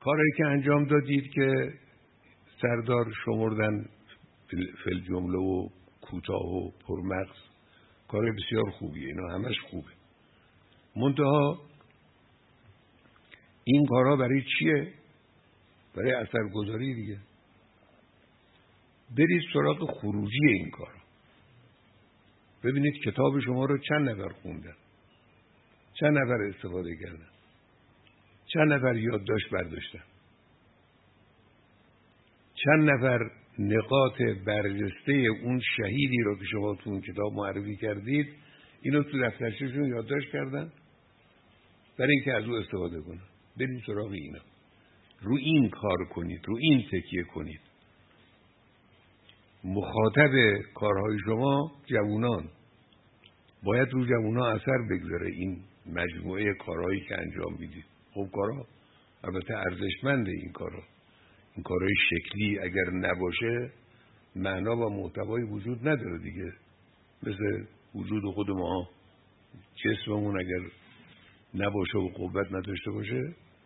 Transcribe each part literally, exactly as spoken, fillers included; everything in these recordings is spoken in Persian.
کاری که انجام دادید که سردار شمردن فل جمله و کوتاه و پرمغز، کار بسیار خوبیه، اینا همش خوبه. منتها این کارها برای چیه؟ برای اثرگذاری دیگه. برید سراغ خروجی این کارا. ببینید کتاب شما رو چند نفر خوندن، چند نفر استفاده کردن، چند نفر یادداشت برداشتن، چند نفر نقاط برجسته اون شهیدی رو که شما تو اون کتاب معرفی کردید اینو تو دفترچه‌شون یادداشت کردن برای اینکه از او استفاده کنن. برید سراغ اینا، رو این کار کنید، رو این تکیه کنید. مخاطب کارهای شما جوانان، باید رو جوانان اثر بگذاره این مجموعه کارهایی که انجام میدید. خب کارها البته ارزشمنده، این کارها، این کارهای شکلی اگر نباشه معنا و محتوایی وجود نداره دیگه. مثل وجود خود ما، جسممون اگر نباشه و قوت نداشته باشه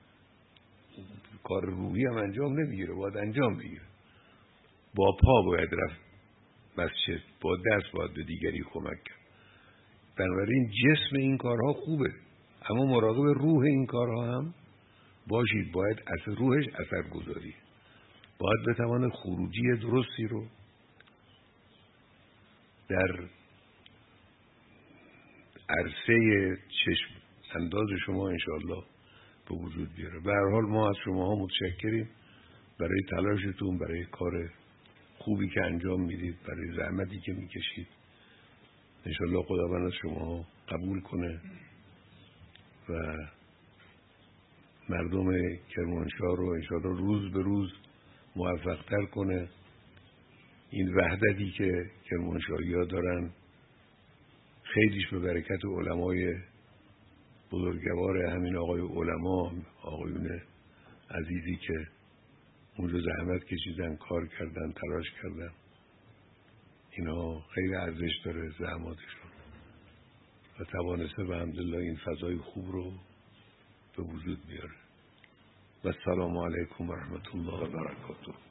کار روحی هم انجام نمیگیره، باید انجام بگیره. با پا باید رفت مسجد، با دست باید به دیگری کمک کرد. بنابراین جسم این کارها خوبه، اما مراقب روح این کارها هم باشید. باید اثر روحش اثر گذاری، باید بتوانه خروجی درستی رو در عرصه چشم انداز شما انشاءالله به وجود بیاره. به هر حال ما از شماها متشکریم برای تلاشتون، برای کار خوبی که انجام میدید، برای زحمتی که میکشید. انشاءالله خداوند از شما قبول کنه و مردم کرمانشاه رو انشاءالله روز به روز موفق‌تر کنه. این وحدتی که کرمانشاهی‌ها دارن خیلیش به برکت علمای بزرگوار همین آقای علما، آقایون عزیزی که اونجا زحمت کشیدن، کار کردن، تلاش کردن. اینا خیلی ارزش داره زحماتشون و توانسته به حمدالله این فضای خوب رو به وجود بیاره. و السلام علیکم و رحمت الله و برکاته.